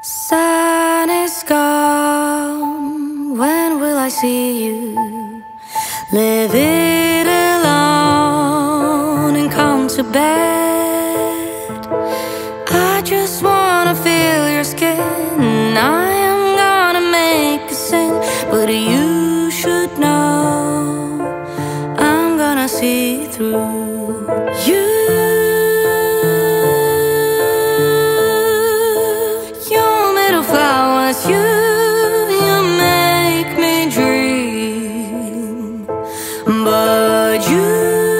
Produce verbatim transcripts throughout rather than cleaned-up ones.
Sun is gone, when will I see you? Leave it alone and come to bed. I just wanna feel your skin. I am gonna make a scene, but you should know I'm gonna see through you. You, you make me dream, but you,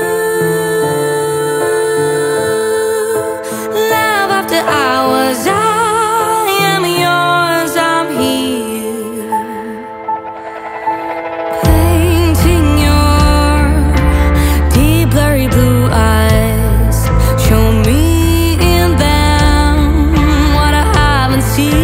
love after hours, I am yours, I'm here, painting your deep blurry blue eyes. Show me in them what I haven't seen.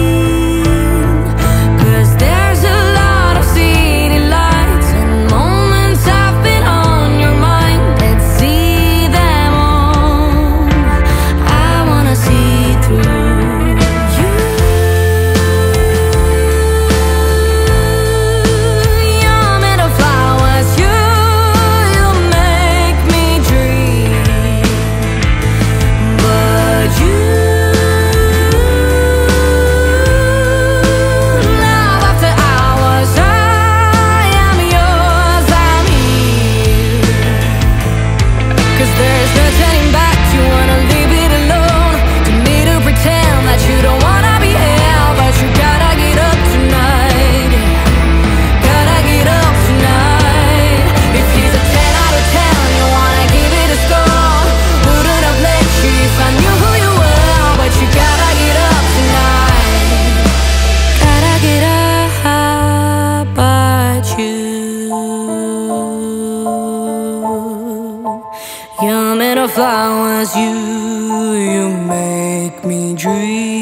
You're made of flowers, you, you make me dream.